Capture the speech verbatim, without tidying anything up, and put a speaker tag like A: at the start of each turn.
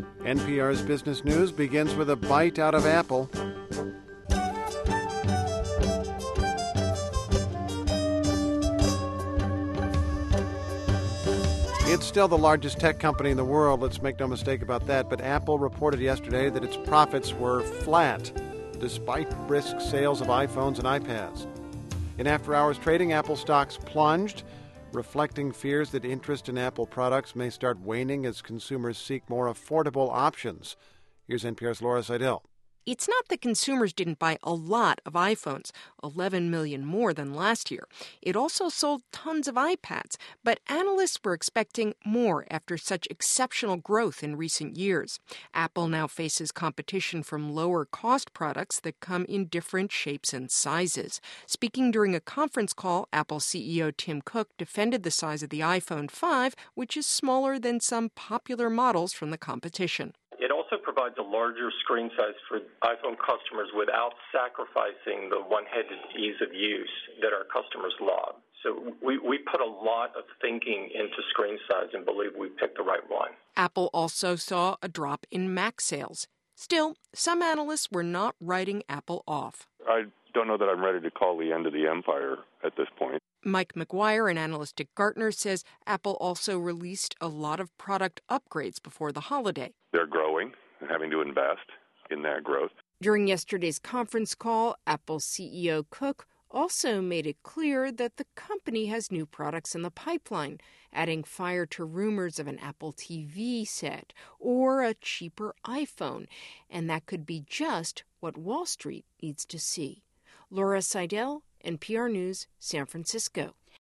A: N P R's Business News begins with a bite out of Apple. It's still the largest tech company in the world, let's make no mistake about that, but Apple reported yesterday that its profits were flat, despite brisk sales of iPhones and iPads. In after-hours trading, Apple stocks plunged, reflecting fears that interest in Apple products may start waning as consumers seek more affordable options. Here's N P R's Laura Seidel.
B: It's not that consumers didn't buy a lot of iPhones, eleven million more than last year. It also sold tons of iPads, but analysts were expecting more after such exceptional growth in recent years. Apple now faces competition from lower-cost products that come in different shapes and sizes. Speaking during a conference call, Apple C E O Tim Cook defended the size of the iPhone five, which is smaller than some popular models from the competition.
C: It also provides a larger screen size for iPhone customers without sacrificing the one-handed ease of use that our customers love. So we, we put a lot of thinking into screen size and believe we picked the right one.
B: Apple also saw a drop in Mac sales. Still, some analysts were not writing Apple off.
D: I don't know that I'm ready to call the end of the empire at this point.
B: Mike McGuire, an analyst at Gartner, says Apple also released a lot of product upgrades before the holiday.
D: They're growing and having to invest in that growth.
B: During yesterday's conference call, Apple C E O Cook also made it clear that the company has new products in the pipeline, adding fire to rumors of an Apple T V set or a cheaper iPhone. And that could be just what Wall Street needs to see. Laura Seidel, N P R News, San Francisco.